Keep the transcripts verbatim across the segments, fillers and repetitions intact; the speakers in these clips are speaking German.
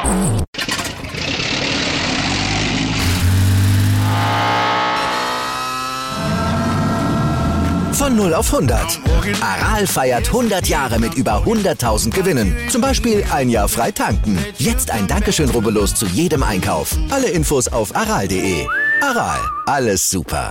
Von null auf hundert. Aral feiert hundert Jahre mit über hunderttausend Gewinnen. Zum Beispiel ein Jahr frei tanken. Jetzt ein Dankeschön, rubbellos zu jedem Einkauf. Alle Infos auf aral punkt de. Aral, alles super.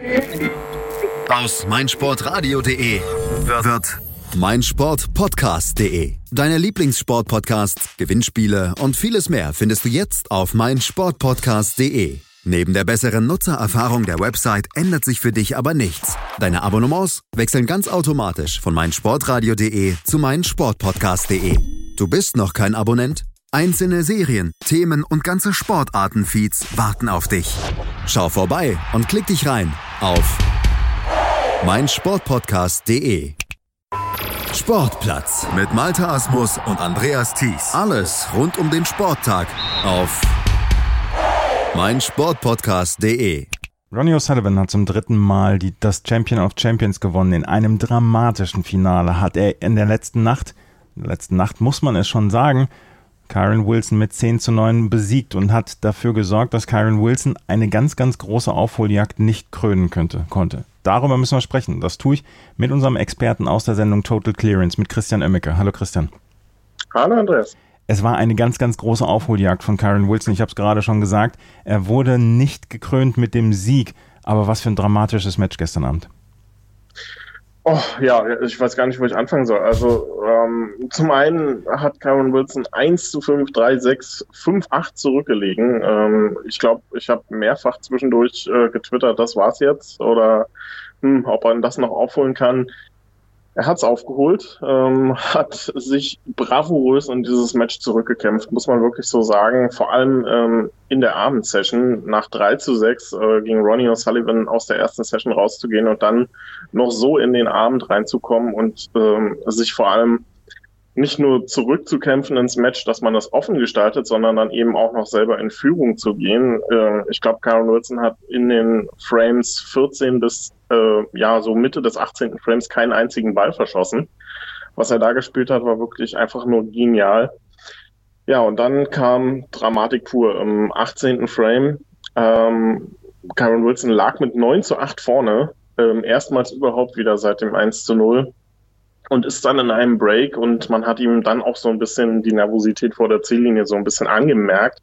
Aus meinsportradio punkt de wird meinsportpodcast punkt de. Deine Lieblingssportpodcasts, Gewinnspiele und vieles mehr findest du jetzt auf meinsportpodcast punkt de. Neben der besseren Nutzererfahrung der Website ändert sich für dich aber nichts. Deine Abonnements wechseln ganz automatisch von meinsportradio punkt de zu meinsportpodcast punkt de. Du bist noch kein Abonnent? Einzelne Serien, Themen und ganze Sportarten-Feeds warten auf dich. Schau vorbei und klick dich rein auf meinsportpodcast punkt de. Sportplatz mit Malte Asmus und Andreas Thies. Alles rund um den Sporttag auf meinsportpodcast punkt de. Ronnie O'Sullivan hat zum dritten Mal die, das Champion of Champions gewonnen. In einem dramatischen Finale hat er in der letzten Nacht, in der letzten Nacht muss man es schon sagen, Kyren Wilson mit zehn zu neun besiegt und hat dafür gesorgt, dass Kyren Wilson eine ganz, ganz große Aufholjagd nicht krönen könnte, konnte. Darüber müssen wir sprechen. Das tue ich mit unserem Experten aus der Sendung Total Clearance, mit Christian Oemmeke. Hallo Christian. Hallo Andreas. Es war eine ganz, ganz große Aufholjagd von Kyren Wilson. Ich habe es gerade schon gesagt. Er wurde nicht gekrönt mit dem Sieg. Aber was für ein dramatisches Match gestern Abend. Oh ja, ich weiß gar nicht, wo ich anfangen soll. Also ähm, zum einen hat Kyren Wilson eins zu fünf, drei, sechs, fünf, acht zurückgelegen. Ähm, ich glaube, ich habe mehrfach zwischendurch äh, getwittert, das war's jetzt. Oder hm, ob man das noch aufholen kann. Er hat es aufgeholt, ähm, hat sich bravourös in dieses Match zurückgekämpft, muss man wirklich so sagen. Vor allem ähm, in der Abendsession nach drei zu sechs äh, gegen Ronnie O'Sullivan aus der ersten Session rauszugehen und dann noch so in den Abend reinzukommen und ähm, sich vor allem nicht nur zurückzukämpfen ins Match, dass man das offen gestaltet, sondern dann eben auch noch selber in Führung zu gehen. Äh, ich glaube, Kyren Wilson hat in den Frames vierzehn bis äh, ja so Mitte des achtzehnten Frames keinen einzigen Ball verschossen. Was er da gespielt hat, war wirklich einfach nur genial. Ja, und dann kam Dramatik pur im achtzehnten Frame. Ähm, Kyren Wilson lag mit neun zu acht vorne, ähm, erstmals überhaupt wieder seit dem eins zu null. Und ist dann in einem Break und man hat ihm dann auch so ein bisschen die Nervosität vor der Ziellinie so ein bisschen angemerkt.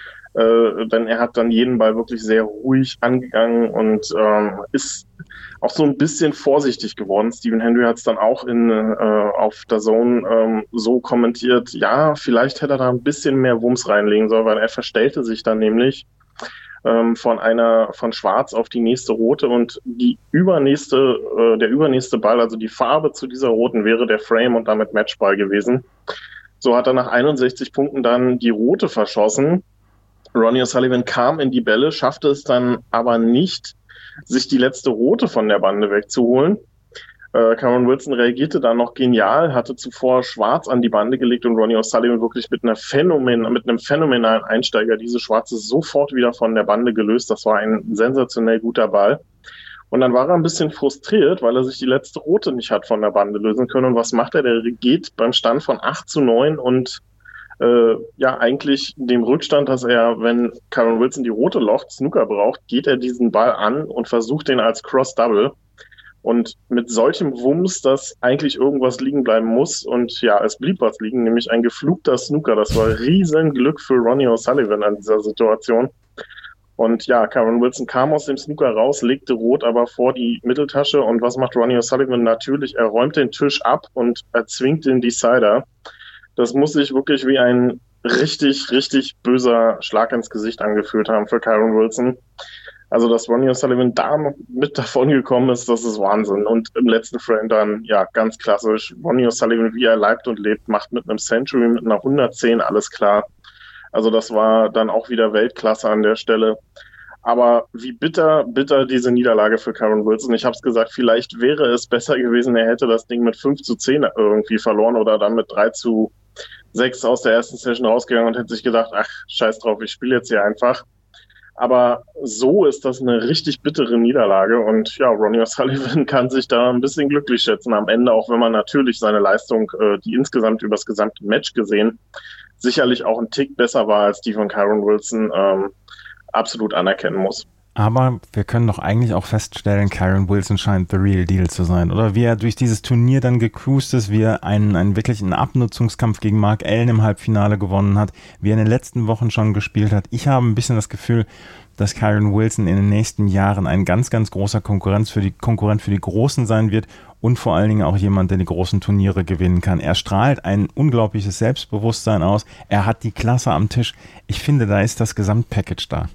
Äh, denn er hat dann jeden Ball wirklich sehr ruhig angegangen und ähm, ist auch so ein bisschen vorsichtig geworden. Stephen Hendry hat es dann auch in äh, auf der Zone ähm, so kommentiert, ja, vielleicht hätte er da ein bisschen mehr Wumms reinlegen sollen, weil er verstellte sich dann nämlich ähm, von einer von Schwarz auf die nächste rote und die übernächste, äh, der übernächste Ball, also die Farbe zu dieser roten wäre der Frame und damit Matchball gewesen. So hat er nach einundsechzig Punkten dann die rote verschossen. Ronnie O'Sullivan kam in die Bälle, schaffte es dann aber nicht, sich die letzte rote von der Bande wegzuholen. Äh, Kyren Wilson reagierte dann noch genial, hatte zuvor Schwarz an die Bande gelegt und Ronnie O'Sullivan wirklich mit einer Phänomen, mit einem phänomenalen Einsteiger diese Schwarze sofort wieder von der Bande gelöst. Das war ein sensationell guter Ball. Und dann war er ein bisschen frustriert, weil er sich die letzte rote nicht hat von der Bande lösen können. Und was macht er? Der geht beim Stand von acht zu neun und äh, ja eigentlich dem Rückstand, dass er, wenn Kyren Wilson die rote Loch Snooker braucht, geht er diesen Ball an und versucht den als Cross-Double. Und mit solchem Wumms, dass eigentlich irgendwas liegen bleiben muss. Und ja, es blieb was liegen, nämlich ein geflugter Snooker. Das war riesen Glück für Ronnie O'Sullivan an dieser Situation. Und ja, Kyren Wilson kam aus dem Snooker raus, legte Rot aber vor die Mitteltasche. Und was macht Ronnie O'Sullivan? Natürlich, er räumt den Tisch ab und erzwingt den Decider. Das muss sich wirklich wie ein richtig, richtig böser Schlag ins Gesicht angefühlt haben für Kyren Wilson. Also, dass Ronnie O'Sullivan da mit davon gekommen ist, das ist Wahnsinn. Und im letzten Frame dann, ja, ganz klassisch. Ronnie O'Sullivan, wie er leibt und lebt, macht mit einem Century, mit einer hundertzehn alles klar. Also, das war dann auch wieder Weltklasse an der Stelle. Aber wie bitter, bitter diese Niederlage für Kyren Wilson. Ich habe es gesagt, vielleicht wäre es besser gewesen, er hätte das Ding mit fünf zu zehn irgendwie verloren oder dann mit drei zu sechs aus der ersten Session rausgegangen und hätte sich gedacht, ach, scheiß drauf, ich spiele jetzt hier einfach. Aber so ist das eine richtig bittere Niederlage und ja, Ronnie O'Sullivan kann sich da ein bisschen glücklich schätzen am Ende, auch wenn man natürlich seine Leistung, äh, die insgesamt über das gesamte Match gesehen, sicherlich auch ein Tick besser war als die von Kyren Wilson, ähm, absolut anerkennen muss. Aber wir können doch eigentlich auch feststellen, Kyren Wilson scheint the real deal zu sein, oder? Wie er durch dieses Turnier dann gecruised ist, wie er einen, einen wirklichen Abnutzungskampf gegen Mark Allen im Halbfinale gewonnen hat, wie er in den letzten Wochen schon gespielt hat. Ich habe ein bisschen das Gefühl, dass Kyren Wilson in den nächsten Jahren ein ganz, ganz großer Konkurrenz für die, Konkurrent für die Großen sein wird und vor allen Dingen auch jemand, der die großen Turniere gewinnen kann. Er strahlt ein unglaubliches Selbstbewusstsein aus. Er hat die Klasse am Tisch. Ich finde, da ist das Gesamtpackage da.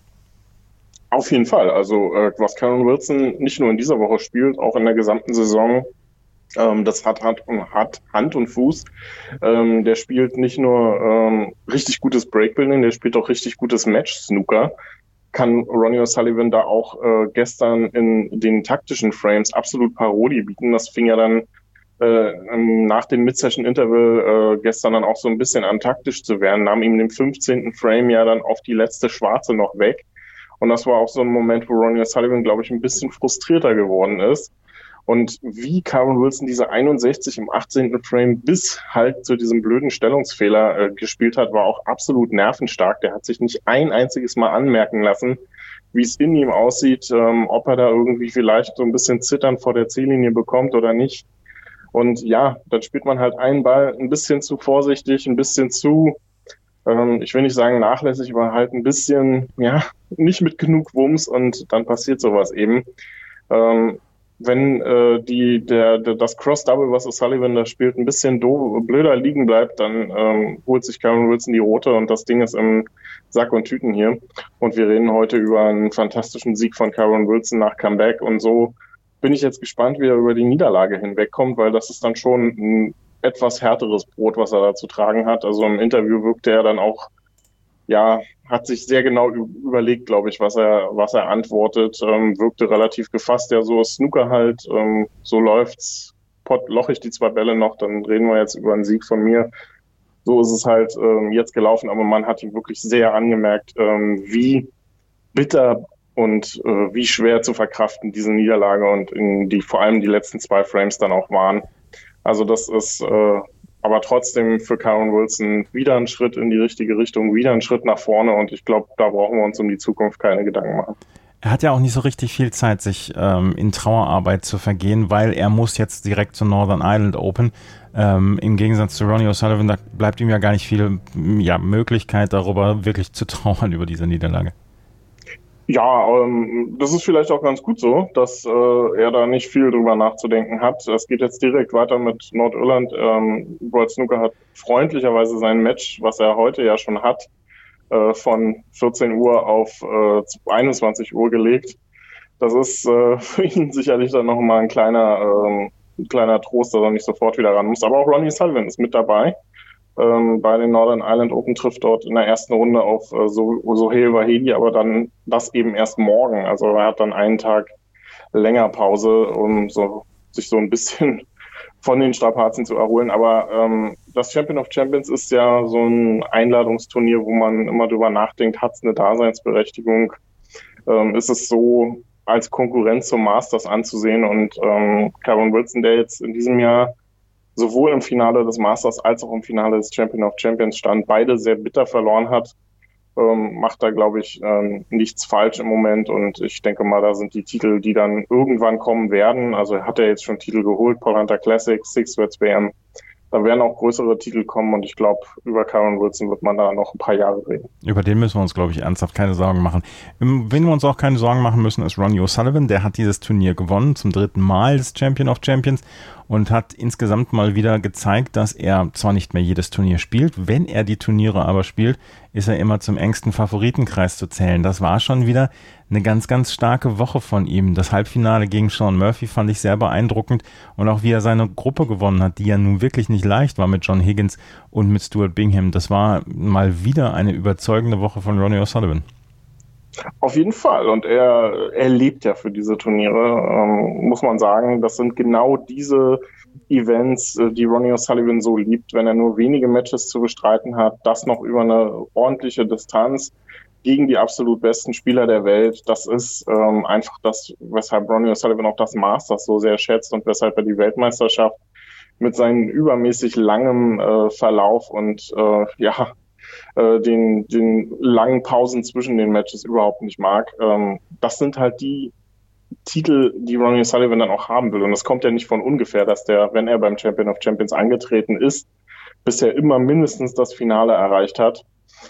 Auf jeden Fall. Also äh, was Kyren Wilson nicht nur in dieser Woche spielt, auch in der gesamten Saison, ähm, das hat, hat, hat Hand und Fuß. Ähm, der spielt nicht nur ähm, richtig gutes Breakbuilding, der spielt auch richtig gutes Match-Snooker. Kann Ronnie O'Sullivan da auch äh, gestern in den taktischen Frames absolut Parodie bieten. Das fing ja dann äh, nach dem Mid-Session-Interval äh, gestern dann auch so ein bisschen an taktisch zu werden, nahm ihm den fünfzehnten Frame ja dann auf die letzte Schwarze noch weg. Und das war auch so ein Moment, wo Ronnie O'Sullivan, glaube ich, ein bisschen frustrierter geworden ist. Und wie Kyren Wilson diese einundsechzig im achtzehnten Frame bis halt zu diesem blöden Stellungsfehler äh, gespielt hat, war auch absolut nervenstark. Der hat sich nicht ein einziges Mal anmerken lassen, wie es in ihm aussieht, ähm, ob er da irgendwie vielleicht so ein bisschen Zittern vor der Ziellinie bekommt oder nicht. Und ja, dann spielt man halt einen Ball ein bisschen zu vorsichtig, ein bisschen zu, ähm, ich will nicht sagen nachlässig, aber halt ein bisschen, ja, nicht mit genug Wumms und dann passiert sowas eben. Ähm, wenn äh, die der, der das Cross-Double, was O'Sullivan da spielt, ein bisschen do, blöder liegen bleibt, dann ähm, holt sich Kyren Wilson die rote und das Ding ist im Sack und Tüten hier. Und wir reden heute über einen fantastischen Sieg von Kyren Wilson nach Comeback und so bin ich jetzt gespannt, wie er über die Niederlage hinwegkommt, weil das ist dann schon ein etwas härteres Brot, was er da zu tragen hat. Also im Interview wirkte er dann auch, ja, hat sich sehr genau überlegt, glaube ich, was er was er antwortet, ähm, wirkte relativ gefasst, ja, so Snooker halt, ähm, so läuft's, pot, loch ich die zwei Bälle noch, dann reden wir jetzt über einen Sieg von mir. So ist es halt ähm, jetzt gelaufen, aber man hat ihm wirklich sehr angemerkt, ähm, wie bitter und äh, wie schwer zu verkraften diese Niederlage und in die vor allem die letzten zwei Frames dann auch waren. Also das ist äh, aber trotzdem für Kyren Wilson wieder ein Schritt in die richtige Richtung, wieder ein Schritt nach vorne und ich glaube, da brauchen wir uns um die Zukunft keine Gedanken machen. Er hat ja auch nicht so richtig viel Zeit, sich ähm, in Trauerarbeit zu vergehen, weil er muss jetzt direkt zur Northern Ireland Open. Ähm, im Gegensatz zu Ronnie O'Sullivan, da bleibt ihm ja gar nicht viel ja, Möglichkeit darüber, wirklich zu trauern über diese Niederlage. Ja, ähm, das ist vielleicht auch ganz gut so, dass äh, er da nicht viel drüber nachzudenken hat. Es geht jetzt direkt weiter mit Nordirland. Ähm, World Snooker hat freundlicherweise sein Match, was er heute ja schon hat, äh, von vierzehn Uhr auf äh, einundzwanzig Uhr gelegt. Das ist äh, für ihn sicherlich dann nochmal ein kleiner, äh, ein kleiner Trost, dass er nicht sofort wieder ran muss. Aber auch Ronnie O'Sullivan ist mit dabei. Ähm, bei den Northern Ireland Open trifft dort in der ersten Runde auf äh, Sohail Vahedi, aber dann das eben erst morgen. Also er hat dann einen Tag länger Pause, um so, sich so ein bisschen von den Strapazen zu erholen. Aber ähm, das Champion of Champions ist ja so ein Einladungsturnier, wo man immer drüber nachdenkt, hat es eine Daseinsberechtigung? Ähm, ist es so als Konkurrenz zum Masters anzusehen? Und ähm, Kyren Wilson, der jetzt in diesem Jahr sowohl im Finale des Masters als auch im Finale des Champion of Champions stand, beide sehr bitter verloren hat, ähm, macht da, glaube ich, ähm, nichts falsch im Moment. Und ich denke mal, da sind die Titel, die dann irgendwann kommen werden. Also hat er jetzt schon Titel geholt, Paul Hunter Classic, Six Worlds W M. Da werden auch größere Titel kommen und ich glaube, über Kyren Wilson wird man da noch ein paar Jahre reden. Über den müssen wir uns, glaube ich, ernsthaft keine Sorgen machen. Wen wir uns auch keine Sorgen machen müssen, ist Ronnie O'Sullivan. Der hat dieses Turnier gewonnen, zum dritten Mal das Champion of Champions und hat insgesamt mal wieder gezeigt, dass er zwar nicht mehr jedes Turnier spielt, wenn er die Turniere aber spielt, ist er immer zum engsten Favoritenkreis zu zählen. Das war schon wieder eine ganz, ganz starke Woche von ihm. Das Halbfinale gegen Sean Murphy fand ich sehr beeindruckend und auch wie er seine Gruppe gewonnen hat, die ja nun wirklich nicht leicht war mit John Higgins und mit Stuart Bingham. Das war mal wieder eine überzeugende Woche von Ronnie O'Sullivan. Auf jeden Fall. Und er, er lebt ja für diese Turniere, ähm, muss man sagen. Das sind genau diese Events, die Ronnie O'Sullivan so liebt, wenn er nur wenige Matches zu bestreiten hat, das noch über eine ordentliche Distanz gegen die absolut besten Spieler der Welt. Das ist ähm, einfach das, weshalb Ronnie O'Sullivan auch das Masters so sehr schätzt und weshalb er die Weltmeisterschaft mit seinem übermäßig langem äh, Verlauf und äh, ja, äh, den, den langen Pausen zwischen den Matches überhaupt nicht mag. Ähm, das sind halt die Titel, die Ronnie O'Sullivan dann auch haben will. Und das kommt ja nicht von ungefähr, dass der, wenn er beim Champion of Champions angetreten ist, bisher immer mindestens das Finale erreicht hat.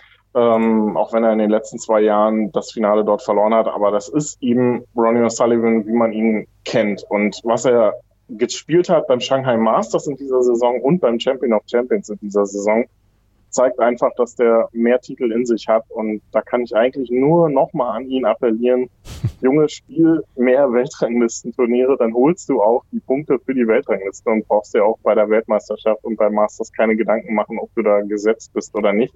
Ähm, auch wenn er in den letzten zwei Jahren das Finale dort verloren hat. Aber das ist eben Ronnie O'Sullivan, wie man ihn kennt. Und was er gespielt hat beim Shanghai Masters in dieser Saison und beim Champion of Champions in dieser Saison, zeigt einfach, dass der mehr Titel in sich hat. Und da kann ich eigentlich nur nochmal an ihn appellieren. Junge, spiel mehr Weltranglistenturniere, dann holst du auch die Punkte für die Weltrangliste und brauchst dir auch bei der Weltmeisterschaft und beim Masters keine Gedanken machen, ob du da gesetzt bist oder nicht.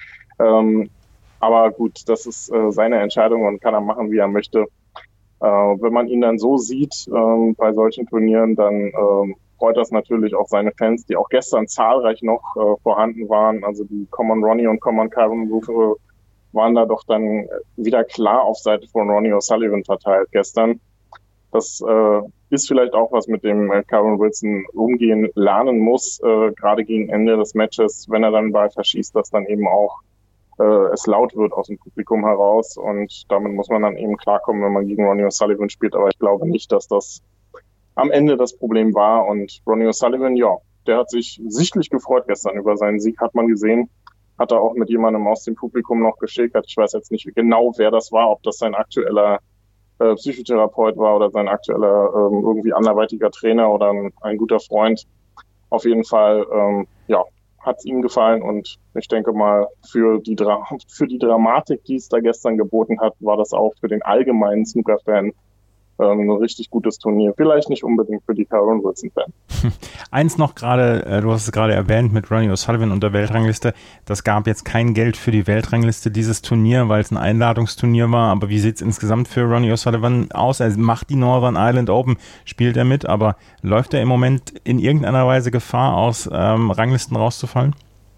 Ähm, aber gut, das ist äh, seine Entscheidung und kann er machen, wie er möchte. Äh, wenn man ihn dann so sieht äh, bei solchen Turnieren, dann äh, freut das natürlich auch seine Fans, die auch gestern zahlreich noch äh, vorhanden waren. Also die Common Ronnie und Common Kyron Rufe waren da doch dann wieder klar auf Seite von Ronnie O'Sullivan verteilt gestern. Das äh, ist vielleicht auch was, mit dem äh, Kyron Wilson umgehen lernen muss, äh, gerade gegen Ende des Matches, wenn er dann einen Ball verschießt, dass dann eben auch äh, es laut wird aus dem Publikum heraus. Und damit muss man dann eben klarkommen, wenn man gegen Ronnie O'Sullivan spielt. Aber ich glaube nicht, dass das am Ende das Problem war. Und Ronnie O'Sullivan, ja, der hat sich sichtlich gefreut gestern über seinen Sieg, hat man gesehen. Hat er auch mit jemandem aus dem Publikum noch geschickt. Ich weiß jetzt nicht genau, wer das war, ob das sein aktueller äh, Psychotherapeut war oder sein aktueller ähm, irgendwie anderweitiger Trainer oder ein, ein guter Freund. Auf jeden Fall, ähm, ja, hat es ihm gefallen und ich denke mal, für die, Dra- für die Dramatik, die es da gestern geboten hat, war das auch für den allgemeinen Snooker-Fan ein richtig gutes Turnier. Vielleicht nicht unbedingt für die Kyron Wilson-Fans. Eins noch gerade, äh, du hast es gerade erwähnt mit Ronnie O'Sullivan und der Weltrangliste. Das gab jetzt kein Geld für die Weltrangliste, dieses Turnier, weil es ein Einladungsturnier war. Aber wie sieht es insgesamt für Ronnie O'Sullivan aus? Er macht die Northern Ireland Open, spielt er mit, aber läuft er im Moment in irgendeiner Weise Gefahr, aus ähm, Ranglisten rauszufallen?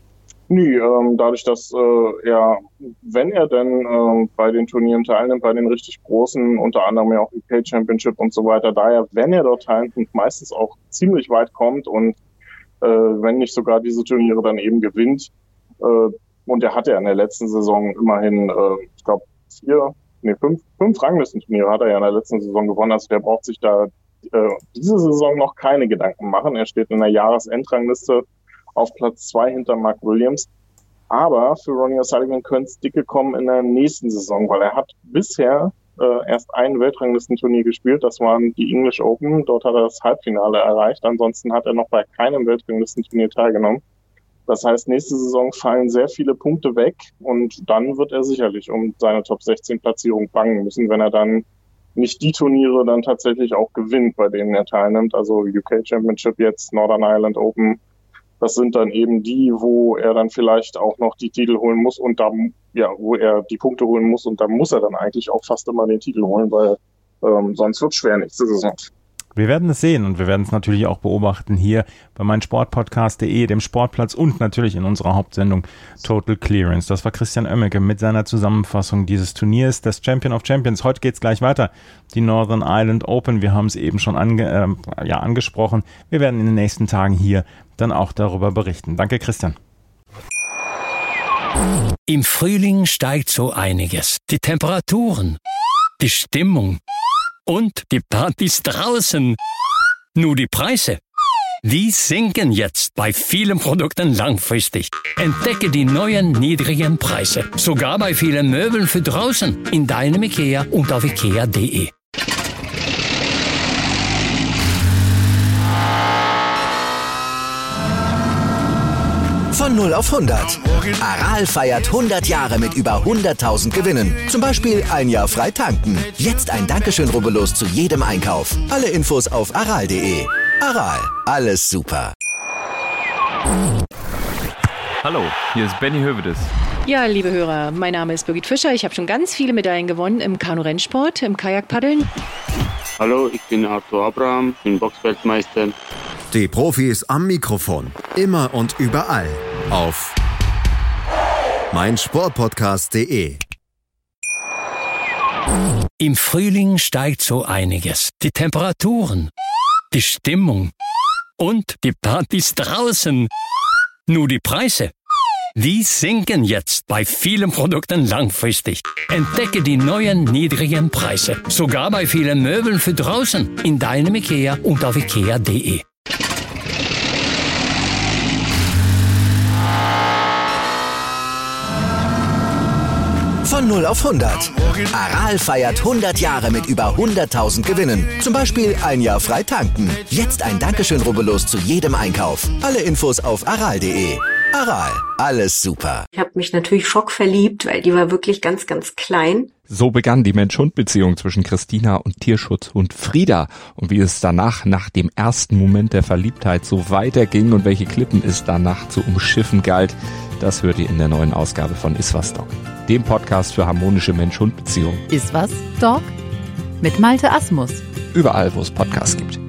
Nee, ähm, dadurch, dass äh, er, wenn er denn ähm, bei den Turnieren teilnimmt, bei den richtig großen, unter anderem ja auch U K Championship und so weiter, da er, wenn er dort teilnimmt, meistens auch ziemlich weit kommt und äh, wenn nicht sogar diese Turniere dann eben gewinnt. Äh, und er hatte ja in der letzten Saison immerhin, äh, ich glaube, vier, nee, fünf, fünf Ranglistenturniere hat er ja in der letzten Saison gewonnen. Also der braucht sich da äh, diese Saison noch keine Gedanken machen. Er steht in der Jahresendrangliste auf Platz zwei hinter Mark Williams. Aber für Ronnie O'Sullivan könnte es dicke kommen in der nächsten Saison, weil er hat bisher äh, erst ein Weltranglistenturnier gespielt. Das waren die English Open. Dort hat er das Halbfinale erreicht. Ansonsten hat er noch bei keinem Weltranglistenturnier teilgenommen. Das heißt, nächste Saison fallen sehr viele Punkte weg und dann wird er sicherlich um seine Top sechzehn Platzierung bangen müssen, wenn er dann nicht die Turniere dann tatsächlich auch gewinnt, bei denen er teilnimmt. Also U K Championship jetzt, Northern Ireland Open. Das sind dann eben die, wo er dann vielleicht auch noch die Titel holen muss und da, ja, wo er die Punkte holen muss und da muss er dann eigentlich auch fast immer den Titel holen, weil ähm, sonst wird es schwer nächste Saison. Wir werden es sehen und wir werden es natürlich auch beobachten hier bei meinsportpodcast punkt de, dem Sportplatz und natürlich in unserer Hauptsendung Total Clearance. Das war Christian Oemmeke mit seiner Zusammenfassung dieses Turniers, des Champion of Champions. Heute geht es gleich weiter, die Northern Ireland Open. Wir haben es eben schon ange, äh, ja, angesprochen. Wir werden in den nächsten Tagen hier dann auch darüber berichten. Danke, Christian. Im Frühling steigt so einiges. Die Temperaturen, die Stimmung und die Partys draußen. Nur die Preise, die sinken jetzt bei vielen Produkten langfristig. Entdecke die neuen niedrigen Preise. Sogar bei vielen Möbeln für draußen. In deinem IKEA und auf ikea punkt de. Von null auf hundert. Aral feiert hundert Jahre mit über hunderttausend Gewinnen. Zum Beispiel ein Jahr frei tanken. Jetzt ein Dankeschön, rubbellos zu jedem Einkauf. Alle Infos auf aral punkt de. Aral, alles super. Hallo, hier ist Benny Hövedes. Ja, liebe Hörer, mein Name ist Birgit Fischer. Ich habe schon ganz viele Medaillen gewonnen im Kanu-Rennsport, im Kajakpaddeln. Hallo, ich bin Arthur Abraham, bin Boxweltmeister. Die Profis am Mikrofon. Immer und überall. Auf meinsportpodcast punkt de. Im Frühling steigt so einiges. Die Temperaturen, die Stimmung und die Partys draußen. Nur die Preise, Die sinken jetzt bei vielen Produkten langfristig. Entdecke die neuen niedrigen Preise. Sogar bei vielen Möbeln für draußen. In deinem IKEA und auf ikea punkt de. Von null auf hundert. Aral feiert hundert Jahre mit über hunderttausend Gewinnen. Zum Beispiel ein Jahr frei tanken. Jetzt ein Dankeschön, rubbellos zu jedem Einkauf. Alle Infos auf aral punkt de. Aral, alles super. Ich habe mich natürlich schockverliebt, weil die war wirklich ganz, ganz klein. So begann die Mensch-Hund-Beziehung zwischen Christina und Tierschutzhund Frieda. Und wie es danach, nach dem ersten Moment der Verliebtheit, so weiterging und welche Klippen es danach zu umschiffen galt, das hört ihr in der neuen Ausgabe von Iswas Dog, dem Podcast für harmonische Mensch-Hund-Beziehungen. Iswas Dog mit Malte Asmus. Überall, wo es Podcasts gibt.